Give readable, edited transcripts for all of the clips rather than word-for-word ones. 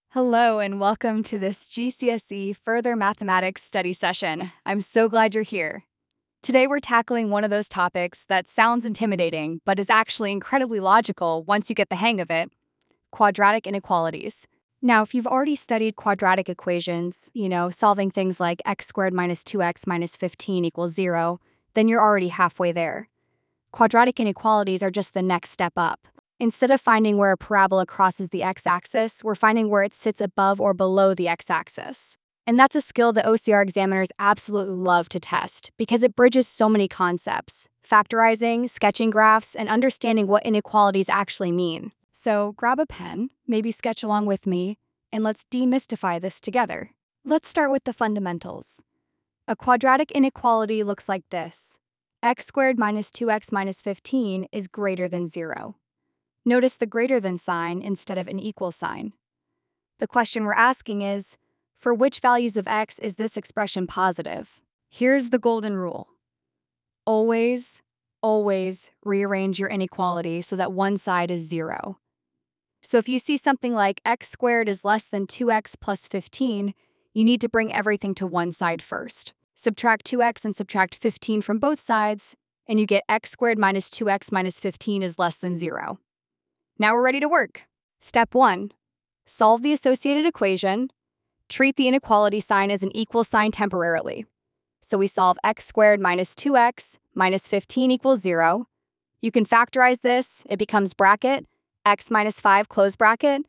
Hello and welcome to this GCSE Further Mathematics study session. I'm so glad you're here. Today we're tackling one of those topics that sounds intimidating, but is actually incredibly logical once you get the hang of it: quadratic inequalities. Now, if you've already studied quadratic equations, solving things like x squared minus 2x minus 15 equals 0, then you're already halfway there. Quadratic inequalities are just the next step up. Instead of finding where a parabola crosses the x-axis, we're finding where it sits above or below the x-axis. And that's a skill that OCR examiners absolutely love to test because it bridges so many concepts: factorizing, sketching graphs, and understanding what inequalities actually mean. So grab a pen, maybe sketch along with me, and let's demystify this together. Let's start with the fundamentals. A quadratic inequality looks like this: x squared minus 2x minus 15 is greater than 0. Notice the greater than sign instead of an equal sign. The question we're asking is, for which values of x is this expression positive? Here's the golden rule. Always rearrange your inequality so that one side is 0. So if you see something like x squared is less than 2x plus 15, you need to bring everything to one side first. Subtract 2x and subtract 15 from both sides, and you get x squared minus 2x minus 15 is less than 0. Now we're ready to work. Step 1. Solve the associated equation. Treat the inequality sign as an equal sign temporarily. So we solve x squared minus 2x minus 15 equals 0. You can factorize this. It becomes bracket x minus 5 close bracket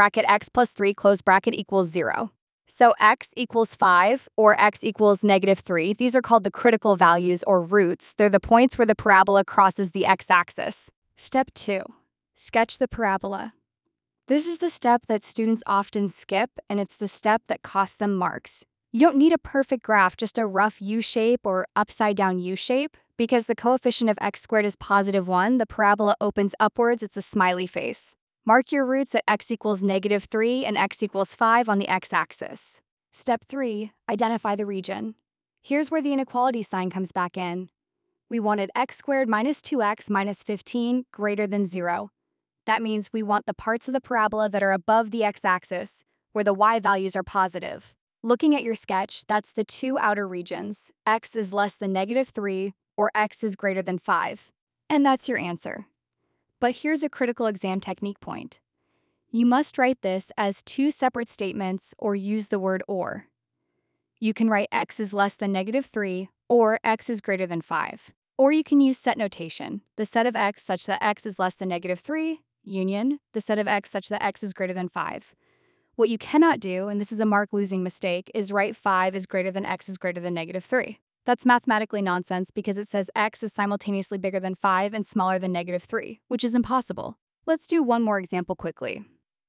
x plus 3 close bracket equals 0. So x equals 5 or x equals negative 3. These are called the critical values or roots. They're the points where the parabola crosses the x-axis. Step 2. Sketch the parabola. This is the step that students often skip, and it's the step that costs them marks. You don't need a perfect graph, just a rough U-shape or upside-down U-shape. Because the coefficient of x squared is positive 1, the parabola opens upwards, it's a smiley face. Mark your roots at x equals negative 3 and x equals 5 on the x-axis. Step 3. Identify the region. Here's where the inequality sign comes back in. We wanted x squared minus 2x minus 15 greater than 0. That means we want the parts of the parabola that are above the x-axis, where the y values are positive. Looking at your sketch, that's the two outer regions. X is less than negative 3, or x is greater than 5. And that's your answer. But here's a critical exam technique point. You must write this as two separate statements or use the word or. You can write x is less than negative 3 or x is greater than 5. Or you can use set notation, the set of x such that x is less than negative 3, union, the set of x such that x is greater than 5. What you cannot do, and this is a mark-losing mistake, is write 5 is greater than x is greater than negative 3. That's mathematically nonsense because it says x is simultaneously bigger than 5 and smaller than negative 3, which is impossible. Let's do one more example quickly.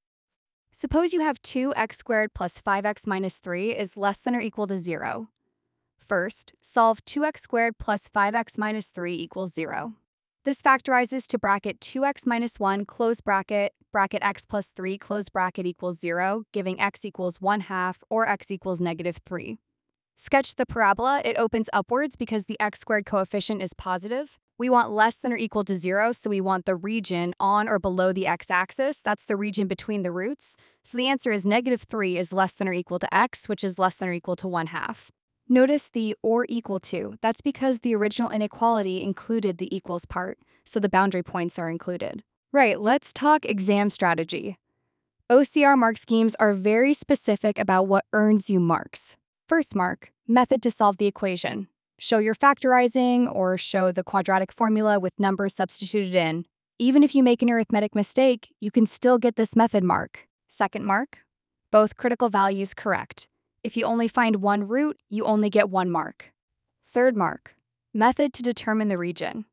Suppose you have 2x squared plus 5x minus 3 is less than or equal to 0. First, solve 2x squared plus 5x minus 3 equals 0. This factorizes to bracket 2x minus 1 close bracket x plus 3 close bracket equals 0, giving x equals 1/2 or x equals negative 3. Sketch the parabola. It opens upwards because the x squared coefficient is positive. We want less than or equal to 0, so we want the region on or below the x-axis. That's the region between the roots. So the answer is negative 3 is less than or equal to x, which is less than or equal to 1/2. Notice the or equal to. That's because the original inequality included the equals part, so the boundary points are included. Right, let's talk exam strategy. OCR mark schemes are very specific about what earns you marks. First mark, method to solve the equation. Show your factorizing or show the quadratic formula with numbers substituted in. Even if you make an arithmetic mistake, you can still get this method mark. Second mark, both critical values correct. If you only find one root, you only get 1 mark. Third mark, method to determine the region.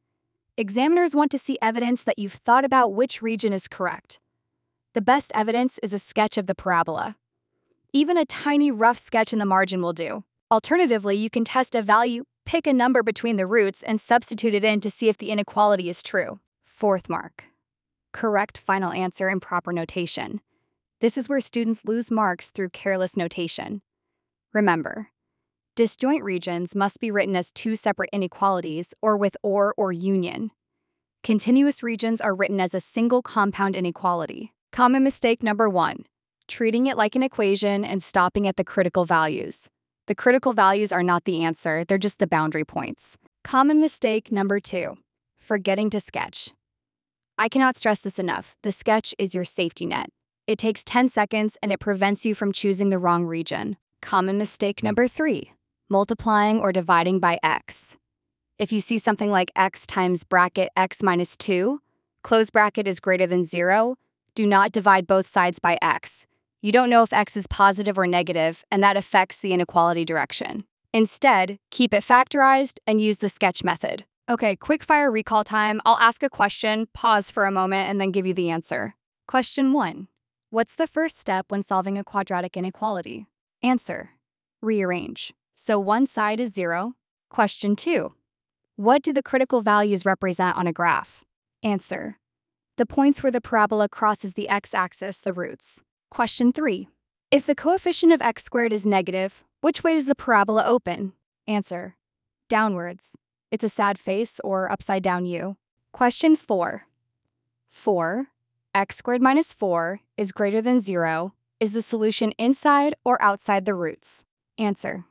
Examiners want to see evidence that you've thought about which region is correct. The best evidence is a sketch of the parabola. Even a tiny rough sketch in the margin will do. Alternatively, you can test a value, pick a number between the roots, and substitute it in to see if the inequality is true. Fourth mark, correct final answer in proper notation. This is where students lose marks through careless notation. Remember, disjoint regions must be written as two separate inequalities or with or union. Continuous regions are written as a single compound inequality. Common mistake number 1. treating it like an equation and stopping at the critical values. The critical values are not the answer, they're just the boundary points. Common mistake number 2, forgetting to sketch. I cannot stress this enough. The sketch is your safety net. It takes 10 seconds and it prevents you from choosing the wrong region. Common mistake number 3, multiplying or dividing by x. If you see something like x times bracket x minus 2, close bracket is greater than 0, do not divide both sides by x. You don't know if x is positive or negative, and that affects the inequality direction. Instead, keep it factorized and use the sketch method. Okay, quick fire recall time. I'll ask a question, pause for a moment, and then give you the answer. Question 1. What's the first step when solving a quadratic inequality? Answer. Rearrange. So one side is 0. Question 2. What do the critical values represent on a graph? Answer. The points where the parabola crosses the x-axis, the roots. Question 3. If the coefficient of x squared is negative, which way does the parabola open? Answer. Downwards. It's a sad face or upside down U. Question 4. 4, x squared minus 4 is greater than 0. Is the solution inside or outside the roots? Answer.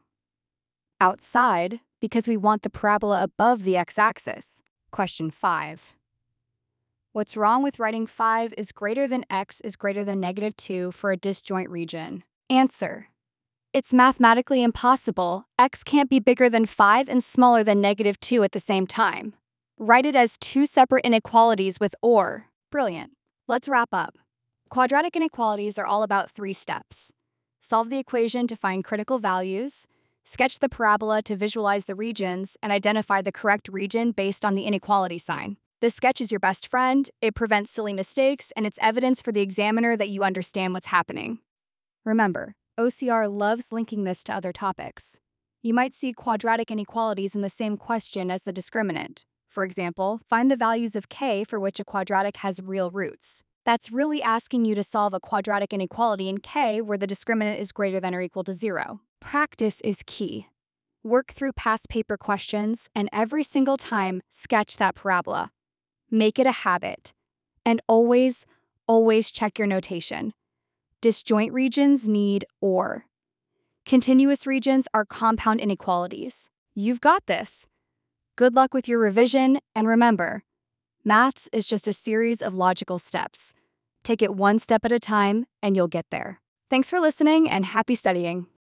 Outside, because we want the parabola above the x-axis. Question 5. What's wrong with writing 5 is greater than x is greater than negative 2 for a disjoint region? Answer. It's mathematically impossible. X can't be bigger than 5 and smaller than negative 2 at the same time. Write it as 2 separate inequalities with or. Brilliant. Let's wrap up. Quadratic inequalities are all about 3 steps. Solve the equation to find critical values, sketch the parabola to visualize the regions, and identify the correct region based on the inequality sign. This sketch is your best friend, it prevents silly mistakes, and it's evidence for the examiner that you understand what's happening. Remember, OCR loves linking this to other topics. You might see quadratic inequalities in the same question as the discriminant. For example, find the values of k for which a quadratic has real roots. That's really asking you to solve a quadratic inequality in k where the discriminant is greater than or equal to 0. Practice is key. Work through past paper questions and every single time, sketch that parabola. Make it a habit. And always check your notation. Disjoint regions need or. Continuous regions are compound inequalities. You've got this. Good luck with your revision, and remember, maths is just a series of logical steps. Take it one step at a time, and you'll get there. Thanks for listening, and happy studying.